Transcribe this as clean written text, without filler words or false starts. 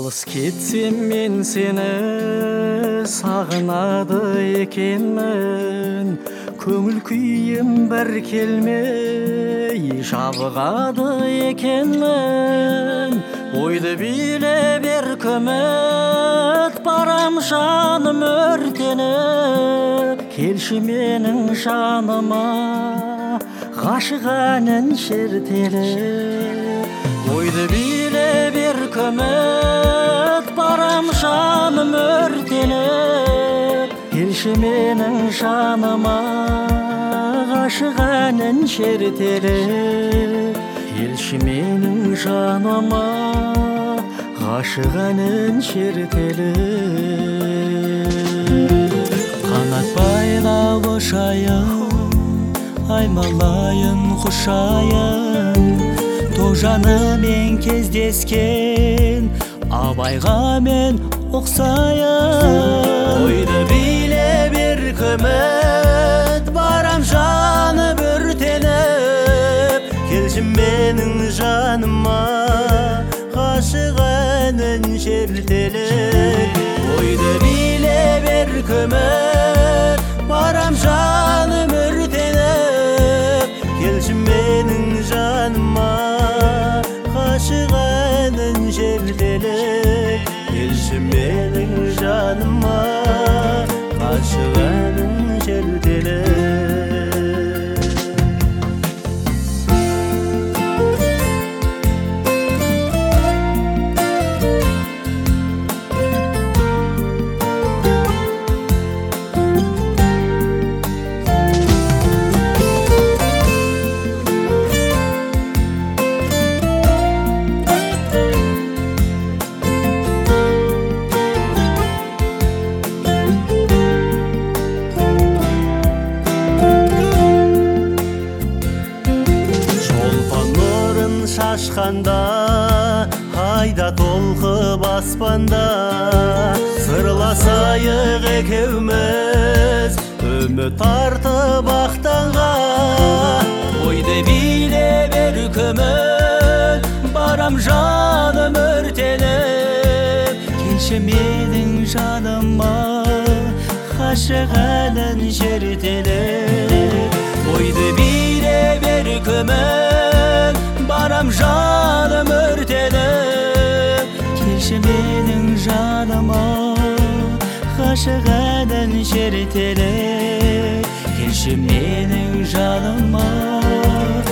Алыс кетсем мен сені сағынады екенмін, көңіл күйім бір келмей жабығады екенмін. Ойды биле бер көмет, барам жаным өртеніп, келші менің жаныма ғашық әнін шертелеп. Ойды биле бер көмет, барам жаным өртеніп, келші менің жаныма ғашық әнін шертелеп. Келші менің жаныма ғашық әнін шертелеп. Қанат байлап ұшайын, аймалайын құшайын, тоғжанымен кездескен абайға мен ұқсайын. Ойды биле бер көмет, барам жаным өртеніп, келші менің жаныма ғашық әнін шертелеп. Ойды биле бер көмет, барам жаным өртеніп, келші менің жаныма ғашық әнін шертелеп. Келші менің жаныма ғашық әнін шертелеп. Шашқанда айда толқып аспанда, сырласайық екеуміз үміт артып ақтанға. Ойды биле бер көмет, барам жаным өртеніп, келші менің жаныма ғашық әнін шертелеп. Ойды биле бер көмет, барам жаным өртеніп, келші менің жаныма ғашық әнін шертелеп. Келші менің жаныма